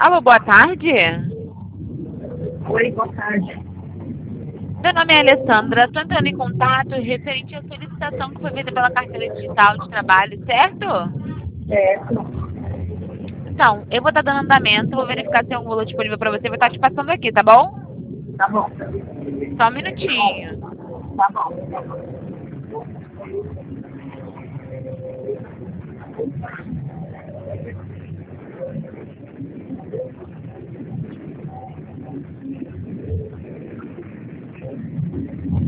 Alô, boa tarde. Oi, boa tarde. Meu nome é Alessandra. Estou entrando em contato referente à solicitação que foi feita pela carteira digital de trabalho, certo? Certo. Então, eu vou estar dando andamento, vou verificar se tem algum valor disponível para você. Vou estar te passando aqui, tá bom? Tá bom. Só um minutinho. Tá bom.